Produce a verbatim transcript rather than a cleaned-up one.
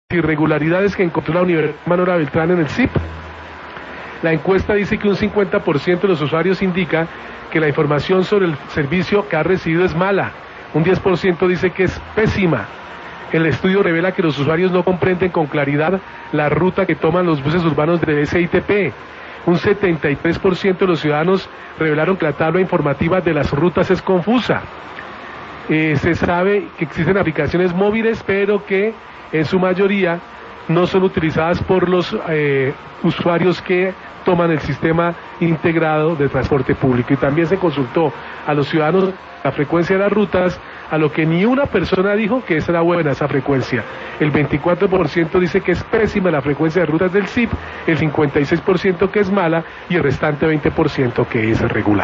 irregularidades que encontró la Universidad Manuela Beltrán en el S I P. La encuesta dice que un cincuenta por ciento de los usuarios indica que la información sobre el servicio que ha recibido es mala. Un diez por ciento dice que es pésima. El estudio revela que los usuarios no comprenden con claridad la ruta que toman los buses urbanos de S I T P. Un setenta y tres por ciento de los ciudadanos revelaron que la tabla informativa de las rutas es confusa. Eh, se sabe que existen aplicaciones móviles, pero que en su mayoría no son utilizadas por los eh, usuarios que toman el sistema integrado de transporte público. Y también se consultó a los ciudadanos la frecuencia de las rutas, a lo que ni una persona dijo que esa era buena, esa frecuencia. El veinticuatro por ciento dice que es pésima la frecuencia de rutas del S I P, el cincuenta y seis por ciento que es mala y el restante veinte por ciento que es regular.